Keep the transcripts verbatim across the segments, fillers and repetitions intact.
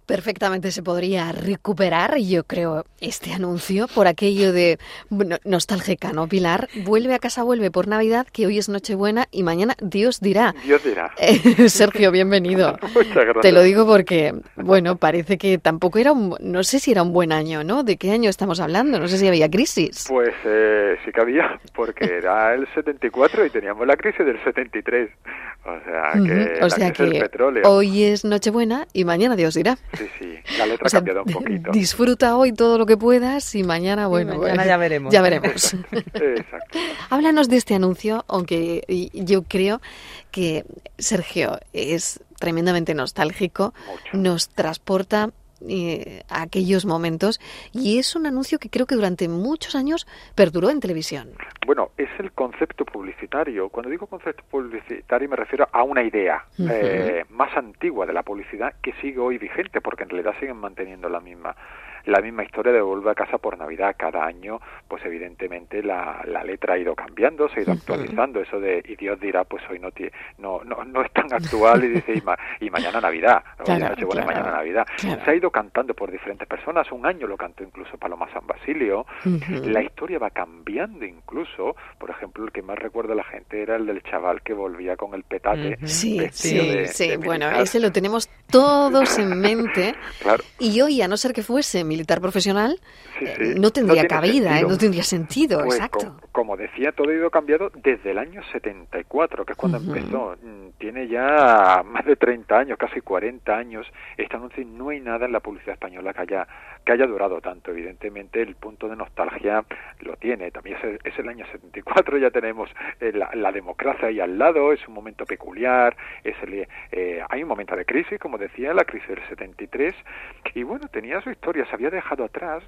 Perfectamente se podría recuperar, yo creo, este anuncio por aquello de bueno, nostálgica, ¿no, Pilar? Vuelve a casa, vuelve por Navidad, que hoy es Nochebuena y mañana Dios dirá. Dios dirá. Eh, Sergio, bienvenido. Muchas gracias. Te lo digo porque, bueno, parece que tampoco era un, no sé si era un buen año, ¿no? ¿De qué año estamos hablando? No sé si había crisis. Pues eh, sí que había, porque era el setenta y cuatro y teníamos la crisis del setenta y tres. O sea que, Uh-huh. O sea la crisis que del petróleo. Hoy es Nochebuena y mañana Dios dirá. Sí, sí, la letra O sea, ha cambiado un poquito. Disfruta hoy todo lo que puedas y mañana, bueno, y mañana pues, ya veremos. Ya veremos. Exacto. Háblanos de este anuncio, aunque yo creo que Sergio es tremendamente nostálgico, Mucho. nos transporta eh, a aquellos momentos y es un anuncio que creo que durante muchos años perduró en televisión. Bueno, es el concepto publicitario. Cuando digo concepto publicitario me refiero a una idea uh-huh. eh, más antigua de la publicidad que sigue hoy vigente, porque en realidad siguen manteniendo la misma la misma historia de Vuelve a casa por Navidad. Cada año, pues evidentemente la, la letra ha ido cambiando, se ha ido uh-huh. actualizando. Eso de y Dios dirá, pues hoy no tie, no, no no es tan actual y dice y, ma, y mañana Navidad, claro, Nochebuena claro, mañana Navidad. Claro. Se ha ido cantando por diferentes personas. Un año lo cantó incluso Paloma San Basilio. Uh-huh. La historia va cambiando incluso. Por ejemplo, el que más recuerda la gente era el del chaval que volvía con el petate. Uh-huh. Sí, sí, de, sí. de bueno, ese lo tenemos todos en mente. Claro. Y hoy, a no ser que fuese militar profesional, sí, sí. Eh, no tendría no cabida, eh, no tendría sentido, pues, exacto. Como, como decía, todo ha ido cambiado desde el año setenta y cuatro, que es cuando uh-huh. empezó. Tiene ya más de treinta años, casi cuarenta años, este anuncio, y no hay nada en la publicidad española que haya que haya durado tanto. Evidentemente el punto de nostalgia lo tiene. También es, es el año setenta y cuatro, ya tenemos eh, la, la democracia ahí al lado, es un momento peculiar, es el, eh, hay un momento de crisis, como decía, la crisis del setenta y tres, y bueno, tenía su historia, se había dejado atrás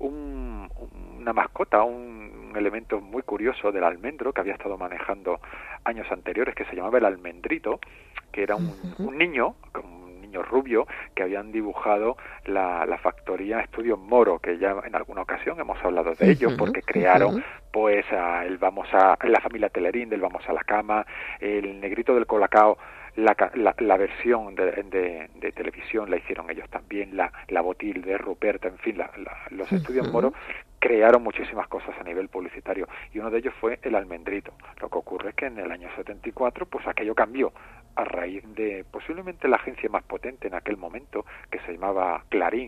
un, una mascota, un, un elemento muy curioso del almendro que había estado manejando años anteriores, que se llamaba el almendrito, que era un, uh-huh. un niño, un niño rubio, que habían dibujado la, la factoría Estudios Moro, que ya en alguna ocasión hemos hablado de uh-huh. ellos, porque crearon uh-huh. pues a, el vamos a la familia Telerín, del Vamos a la Cama, el Negrito del Colacao. La, la, la versión de, de, de televisión la hicieron ellos también, la, la Botil de Ruperta, en fin, la, la, los uh-huh. estudios Moro crearon muchísimas cosas a nivel publicitario, y uno de ellos fue el almendrito. Lo que ocurre es que en el año setenta y cuatro, pues aquello cambió a raíz de posiblemente la agencia más potente en aquel momento, que se llamaba Clarín,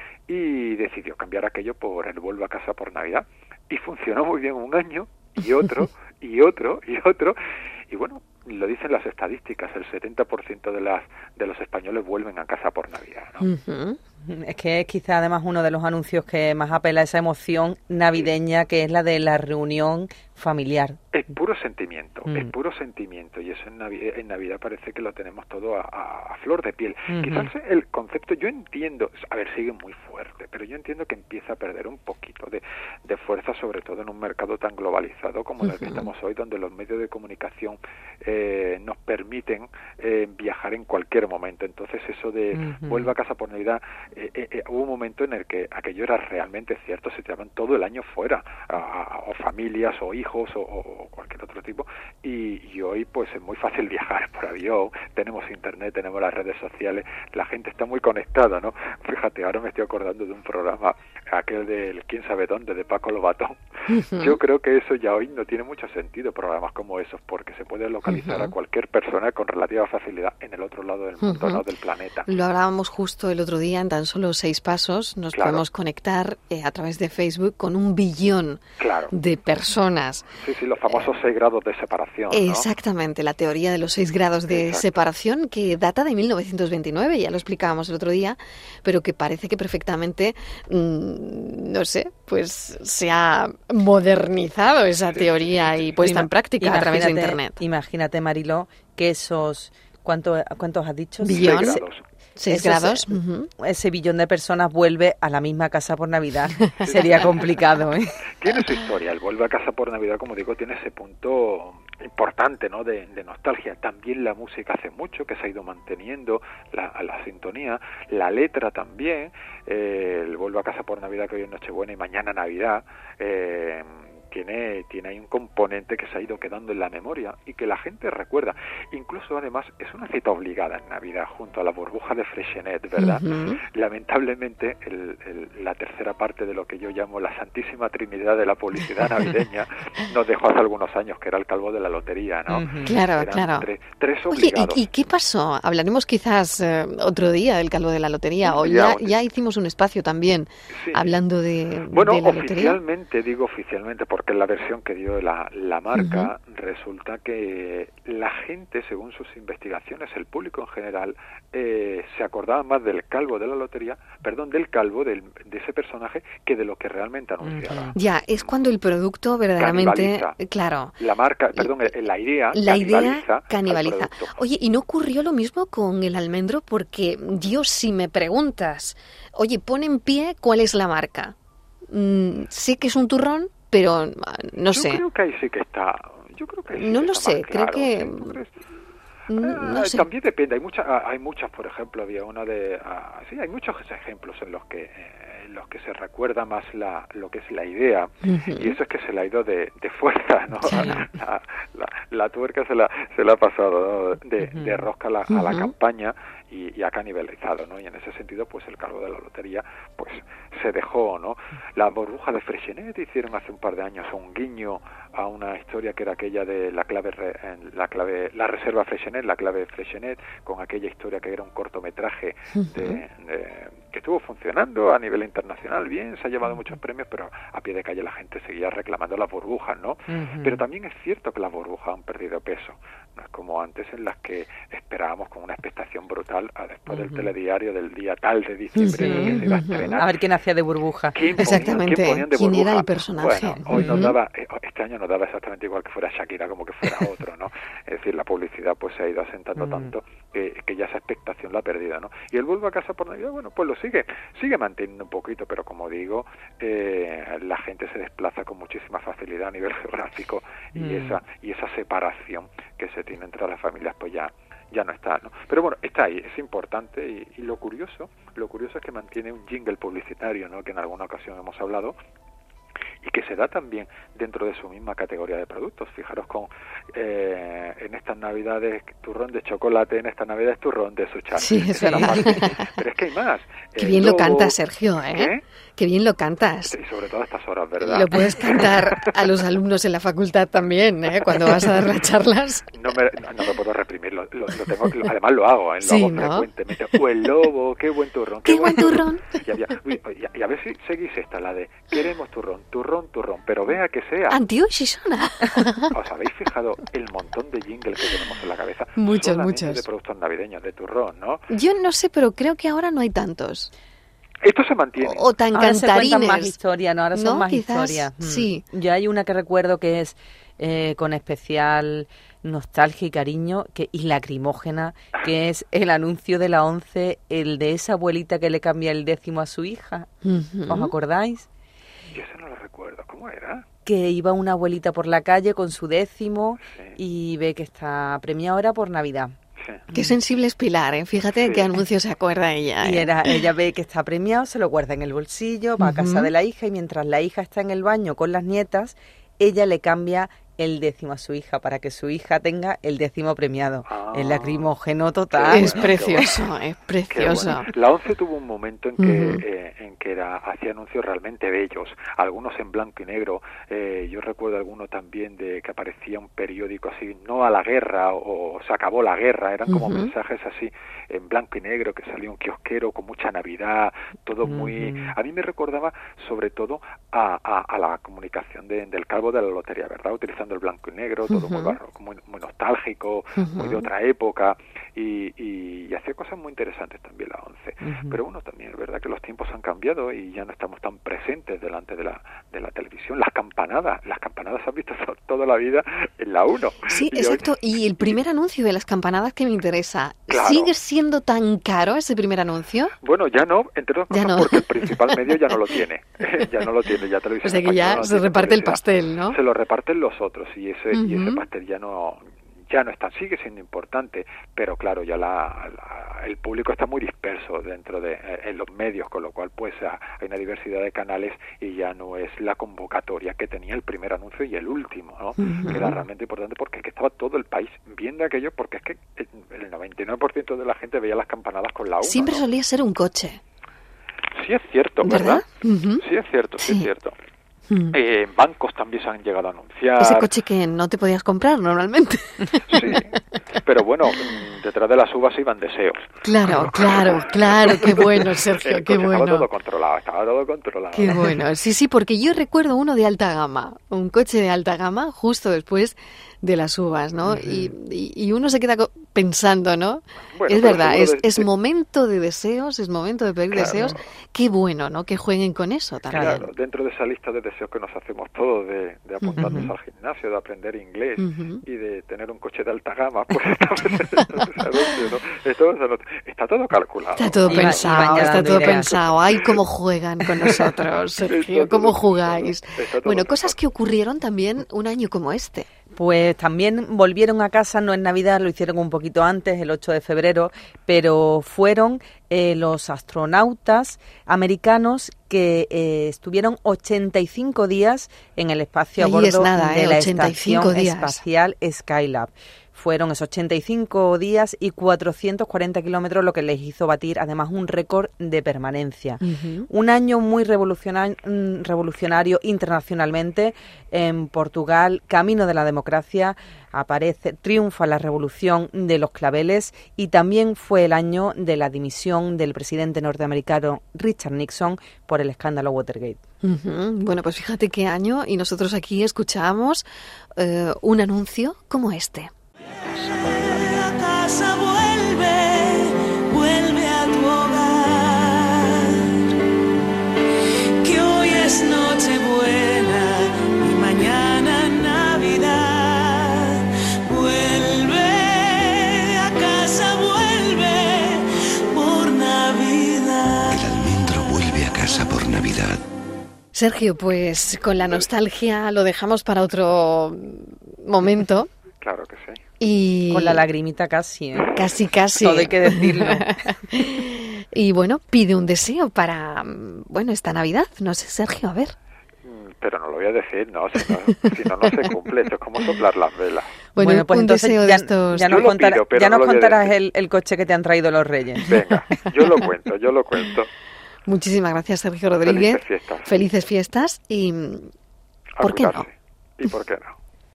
y decidió cambiar aquello por el Vuelve a casa por Navidad, y funcionó muy bien un año, y otro, y otro, y otro, y bueno, lo dicen las estadísticas, el setenta por ciento de las de los españoles vuelven a casa por Navidad, ¿no? Uh-huh. Es que es quizá además uno de los anuncios que más apela a esa emoción navideña, sí. que es la de la reunión familiar. Es puro sentimiento, mm. es puro sentimiento, y eso en Navidad, en Navidad parece que lo tenemos todo a, a, a flor de piel. Uh-huh. Quizás el concepto, yo entiendo, a ver, sigue muy fuerte, pero yo entiendo que empieza a perder un poquito de, de fuerza, sobre todo en un mercado tan globalizado como uh-huh. el que estamos hoy, donde los medios de comunicación eh, nos permiten eh, viajar en cualquier momento. Entonces eso de uh-huh. vuelve a casa por Navidad, eh, eh, eh, hubo un momento en el que aquello era realmente cierto, se tiraban todo el año fuera, a, a, o familias, o hijos, o, o cualquier otro tipo, y, y hoy pues es muy fácil viajar por avión, tenemos internet, tenemos las redes sociales, la gente está muy conectada, ¿no? Fíjate, ahora me estoy acordando de un programa, aquel del quién sabe dónde, de Paco Lobatón. Uh-huh. Yo creo que eso ya hoy no tiene mucho sentido, programas como esos, porque se puede localizar uh-huh. a cualquier persona con relativa facilidad en el otro lado del mundo, uh-huh. ¿no? Del planeta. Lo hablábamos justo el otro día, en tan solo seis pasos nos claro. podemos conectar eh, a través de Facebook con un billón claro. de personas. Sí, sí, los famosos seis grados de separación, ¿no? Exactamente, la teoría de los seis grados de Exacto. separación, que data de mil novecientos veintinueve, ya lo explicábamos el otro día, pero que parece que perfectamente, mmm, no sé, pues se ha modernizado esa sí, teoría sí, sí, y puesta Ima- en práctica a través de Internet. Imagínate, Mariló, que esos, ¿cuánto, ¿cuántos has dicho? Billones. Seis grados. Seis Eso grados. Se, uh-huh. Ese billón de personas vuelve a la misma casa por Navidad. Sería complicado, ¿eh? Tiene su historia. El vuelve a casa por Navidad, como digo, tiene ese punto importante, ¿no? De, de nostalgia. También la música hace mucho que se ha ido manteniendo, la, la sintonía, la letra también. Eh, el vuelve a casa por Navidad, que hoy es Nochebuena y mañana Navidad. Eh, tiene, tiene ahí un componente que se ha ido quedando en la memoria y que la gente recuerda. Incluso, además, es una cita obligada en Navidad, junto a la burbuja de Freixenet, ¿verdad? Uh-huh. Lamentablemente, el, el, la tercera parte de lo que yo llamo la Santísima Trinidad de la publicidad navideña nos dejó hace algunos años, que era el calvo de la lotería, ¿no? Uh-huh. Claro, Eran claro. Tres, tres obligados. Oye, ¿y, ¿y qué pasó? Hablaremos quizás eh, otro día del calvo de la lotería, sí, o ya, ya, ya hicimos un espacio también sí. hablando de, bueno, de la oficialmente, lotería. digo oficialmente, porque es la versión que dio la, la marca, uh-huh. resulta que la gente, según sus investigaciones, el público en general, eh, se acordaba más del calvo de la lotería, perdón, del calvo, del, de ese personaje, que de lo que realmente anunciaba. Uh-huh. Ya, es cuando el producto verdaderamente, canibaliza. Claro. La marca, perdón, la idea la canibaliza. Idea canibaliza. Oye, ¿y no ocurrió lo mismo con el almendro? Porque, Dios, si me preguntas, oye, pon en pie cuál es la marca. Mm, sé que es un turrón, pero no yo sé. Yo creo que ahí sí que está. Yo creo que ahí sí no que lo está sé, más claro. creo que. ¿Sí? No ah, sé. También depende. Hay muchas, hay muchas, por ejemplo, había una de. Ah, sí, hay muchos ejemplos en los que. Eh, en los que se recuerda más la lo que es la idea, uh-huh. y eso es que se le ha ido de, de fuerza, ¿no? Sí. La, la, la, la tuerca se la se la ha pasado, ¿no? de, uh-huh. de rosca a la, uh-huh. a la campaña y, y ha canibalizado, ¿no? Y en ese sentido, pues el calvo de la lotería, pues se dejó, ¿no? La burbuja de Freixenet hicieron hace un par de años un guiño a una historia que era aquella de la clave la clave la reserva Freixenet, la clave Freixenet, con aquella historia que era un cortometraje uh-huh. de, de, que estuvo funcionando a nivel internacional bien, se ha llevado muchos premios, pero a pie de calle la gente seguía reclamando las burbujas, ¿no? Uh-huh. Pero también es cierto que las burbujas han perdido peso, no es como antes en las que esperábamos con una expectación brutal a después uh-huh. del telediario del día tal de diciembre, uh-huh. que se iba a estrenar. A ver quién hacía de burbuja. ¿Quién Exactamente, ¿quién, ponían de ¿quién burbuja? era el personaje? Bueno, hoy uh-huh. nos daba, este año nos daba exactamente igual que fuera Shakira como que fuera otro, ¿no? Es decir, la publicidad pues se ha ido asentando uh-huh. tanto que, que ya esa expectación la ha perdido, ¿no? Y el vuelvo a casa por Navidad, bueno, pues lo sigue, sigue manteniendo un poquito, pero como digo, eh, la gente se desplaza con muchísima facilidad a nivel geográfico y mm. esa y esa separación que se tiene entre las familias pues ya ya no está, ¿no? Pero bueno, está ahí, es importante y, y lo curioso, lo curioso es que mantiene un jingle publicitario, ¿no? Que en alguna ocasión hemos hablado y que se da también dentro de su misma categoría de productos. Fijaros con eh, en estas Navidades turrón de chocolate, en estas Navidades turrón de suchar. Sí, es verdad. Pero es que hay más. Qué bien lo cantas, Sergio, ¿eh? ¿Qué? Qué bien lo cantas. Y sobre todo a estas horas, ¿verdad? Lo puedes cantar a los alumnos en la facultad también, ¿eh? Cuando vas a dar las charlas. No me, no, no me puedo reprimir, lo, lo, lo tengo, lo, además lo hago, ¿eh? Lo sí, hago ¿no? frecuentemente. O el lobo, qué buen turrón. Qué, qué buen turrón. Y, había, uy, y, y a ver si seguís esta, la de queremos turrón, turrón, turrón, pero vea que sea. Antio Shishona. ¿Os habéis fijado el montón de jingles que tenemos en la cabeza? Muchos, solamente muchos. De productos navideños, de turrón, ¿no? Yo no sé, pero creo que ahora no hay tantos. Esto se mantiene. O, o tan ahora cantarines. Se cuentan más historias, ¿no? Ahora son ¿No? más Quizás, historias. Sí. Mm. Yo hay una que recuerdo que es eh, con especial nostalgia y cariño, que y lacrimógena, que es el anuncio de la ONCE, el de esa abuelita que le cambia el décimo a su hija. Uh-huh. ¿Os acordáis? Yo eso no lo recuerdo. ¿Cómo era? Que iba una abuelita por la calle con su décimo sí. y ve que está premiada ahora por Navidad. Sí. Qué sensible es Pilar, ¿eh? Fíjate sí. qué anuncio se acuerda ella. ¿eh? Y era, ella ve que está premiado, se lo guarda en el bolsillo, va uh-huh. a casa de la hija y mientras la hija está en el baño con las nietas, ella le cambia el décimo a su hija para que su hija tenga el décimo premiado. Ah, el lacrimógeno total. Es bueno, precioso, bueno. es precioso. Bueno. La ONCE tuvo un momento en que uh-huh. eh, en que era, hacía anuncios realmente bellos, algunos en blanco y negro. Eh, yo recuerdo alguno también de que aparecía un periódico así, no a la guerra o, o se acabó la guerra, eran como uh-huh. mensajes así en blanco y negro, que salía un kiosquero con mucha Navidad, todo uh-huh. muy... A mí me recordaba sobre todo a, a, a la comunicación de, del calvo de la lotería, ¿verdad? Utilizando el blanco y negro, todo uh-huh. muy barroco, muy, muy nostálgico, uh-huh. muy de otra época, y, y, y hacía cosas muy interesantes también la ONCE. Uh-huh. Pero bueno, también es verdad que los tiempos han cambiado y ya no estamos tan presentes delante de la, de la televisión. Las campanadas, las campanadas se han visto toda la vida en la uno. Sí, y exacto. Hoy... Y el primer anuncio de las campanadas que me interesa, claro. ¿sigue siendo tan caro ese primer anuncio? Bueno, ya no, entre otras cosas no. porque el principal medio ya no lo tiene. ya no lo tiene, ya televisión. O sea que ya no se reparte el pastel, ¿no? Se lo reparten los otros y ese, uh-huh. y ese pastel ya no... ya no es tan, sigue siendo importante, pero claro, ya la, la, el público está muy disperso dentro de eh, en los medios, con lo cual pues hay una diversidad de canales y ya no es la convocatoria que tenía el primer anuncio y el último, ¿no? Uh-huh. Que era realmente importante porque es que estaba todo el país viendo aquello, porque es que el noventa y nueve por ciento de la gente veía las campanadas con la uno. Siempre ¿no? solía ser un coche. Sí es cierto, ¿verdad? ¿verdad? Uh-huh. Sí es cierto, sí, sí es cierto. Mm. Eh, bancos también se han llegado a anunciar. Ese coche que no te podías comprar normalmente. Sí, pero bueno, detrás de las uvas iban deseos. Claro, claro, claro, qué bueno, Sergio, qué bueno. Estaba todo controlado, estaba todo controlado. Qué bueno, sí, sí, porque yo recuerdo uno de alta gama, un coche de alta gama justo después de las uvas, ¿no? Uh-huh. y, y, y uno se queda pensando, ¿no? Bueno, es verdad, es, de, es de... momento de deseos, es momento de pedir claro. deseos. Qué bueno, ¿no? Que jueguen con eso también. Claro, dentro de esa lista de deseos que nos hacemos todos, de, de apuntarnos uh-huh. al gimnasio, de aprender inglés uh-huh. y de tener un coche de alta gama, pues ¿no? Está todo calculado. Está todo ¿no? pensado, está todo ideas. pensado. Ay, cómo juegan con nosotros, Sergio, cómo jugáis. Bueno, cosas pensado. que ocurrieron también un año como este. Pues también volvieron a casa, no en Navidad, lo hicieron un poquito antes, el ocho de febrero, pero fueron eh, los astronautas americanos que eh, estuvieron ochenta y cinco días en el espacio a bordo es nada, de eh, la ochenta y cinco Estación días. Espacial Skylab. Fueron esos ochenta y cinco días y cuatrocientos cuarenta kilómetros, lo que les hizo batir además un récord de permanencia. Uh-huh. Un año muy revolucionario, revolucionario internacionalmente. En Portugal, camino de la democracia, aparece, triunfa la revolución de los claveles y también fue el año de la dimisión del presidente norteamericano Richard Nixon por el escándalo Watergate. Uh-huh. Bueno, pues fíjate qué año, y nosotros aquí escuchamos uh, un anuncio como este. A casa vuelve, vuelve a tu hogar, que hoy es Nochebuena y mañana Navidad. Vuelve a casa, vuelve por Navidad. El almendro vuelve a casa por Navidad. Sergio, pues con la nostalgia lo dejamos para otro momento. Claro que sí. Y con la lagrimita casi, ¿eh? Casi, casi. Todo hay que decirlo. Y bueno, pide un deseo para, bueno, esta Navidad. No sé, Sergio, a ver. Pero no lo voy a decir, no, si no, si no, no se cumple. Esto es como soplar las velas. Bueno, bueno pues un entonces deseo ya, de estos... ya nos, contará, pido, ya no nos contarás el, el coche que te han traído los Reyes. Venga, yo lo cuento, yo lo cuento. Muchísimas gracias, Sergio Rodríguez. Felices fiestas. Felices fiestas y... ¿por qué no? ¿Y por qué no?